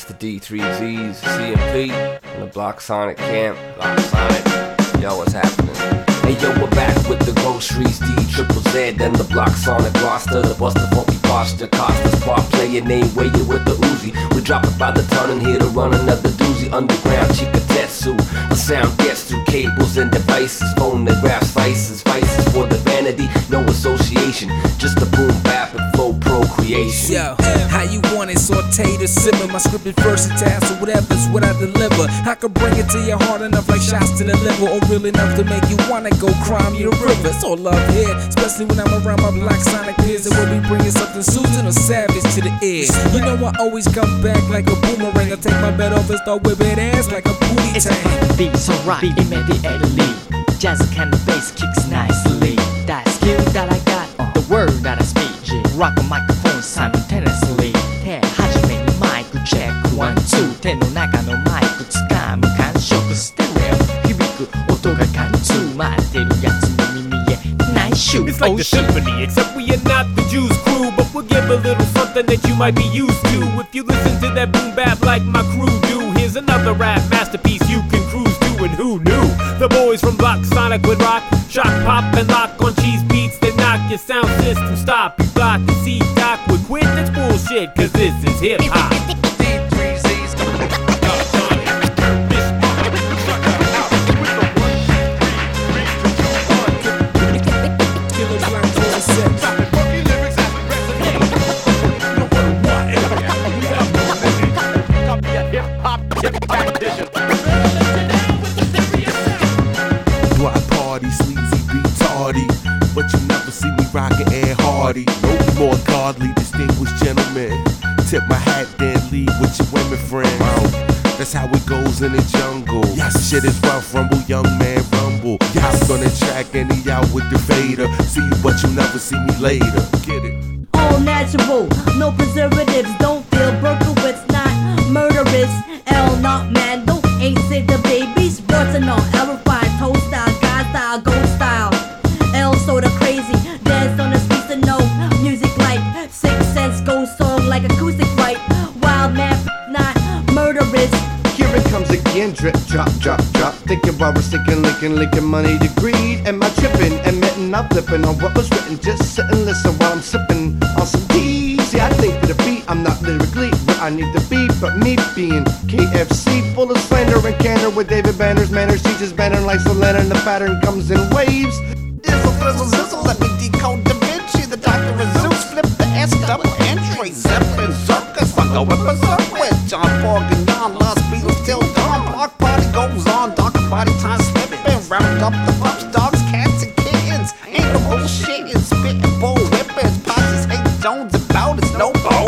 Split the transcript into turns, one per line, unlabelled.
the D3Zs, CMP, and the Block Sonic camp. Block Sonic, yo, what's happening? Hey yo, we're back with the groceries, D-Triple-Z, and the Block Sonic roster, the Buster Funky posture, Costa Spark, player name, waiting with the Uzi. We drop it by the ton and here to run another doozy. Underground Chikatetsu, the sound gets through cables and devices, phonographs, vices for the vanity, no association, just a boom bap and flow procreation.
Yo, how you want it, sauteed or simmer? My script is versatile, so whatever's what I deliver. I can bring it to your heart enough like shots to the liver, or real enough to make you wanna go crime your river. It's all love here, especially when I'm around my Block Sonic peers, and we'll be bringing something soothing or savage to the ear. You know I always come back like a boomerang. I take my bet off and start whipping ass like a booty tank.
Beat so rock immediately. Jazz and the bass kicks nicely. That skill that I got, the word that I speak. Rock a microphone simultaneously. 手始めにマイクチェック 1, 2手の中のマイク掴む感触ステレオ響く音が貫通待ってるやつの耳へ内緒
It's like the symphony, except we are not the Jews crew, but we'll give a little something that you might be used to. If you listen to that boom bap like my crew do, here's another rap masterpiece you can cruise to. And who knew? The boys from Block Sonic would rock, shock, pop, and lock on cheese beats that knock your sound system stop. You got to see Doc would quit, that's bullshit, cause this is hip hop.
But you never see me rockin' Ed Hardy. No more godly, distinguished gentlemen. Tip my hat, then leave with your women friends. That's how it goes in the jungle. Yes. Shit is rough, rumble, young man, rumble. Yes. Hop on the track and he out with the fader. See you, but you never see me later. Get it?
All natural, no preservatives. Don't feel Berkowitz, not murderous. L not man, don't ain't say the babies. Words and all, L refined, toe style, guy style, gold style. L sorta crazy, dance on the streets and no music like 6 cents, gold song like acoustic right. Wild man, not murderous.
Here it comes again, drip, drop, drop, drop. Thinking while we're sticking, linking money to greed. Am I tripping, admitting I'm flipping on what was written? Just sit and listen while I'm sipping on some D's. Yeah, I think for the beat, I'm not lyrically where I need to be. But me being KFC, full of slander and candor with David Banner's manners. Teaches banner like a lantern, the pattern comes in waves. Dizzle, frizzle, zizzle, let me decode Da Vinci. The Doctor of Zeus, flip the S, double entry. Zeppelin, circus, I go with berserk with John Borgignon, Lost Beatles till dawn. Block party goes on, dark body time slipping. Round up the pups, dogs, cats, and kittens. Ain't no bullshitting, spitting bull whippings. Posses hate Jones about it's no bull.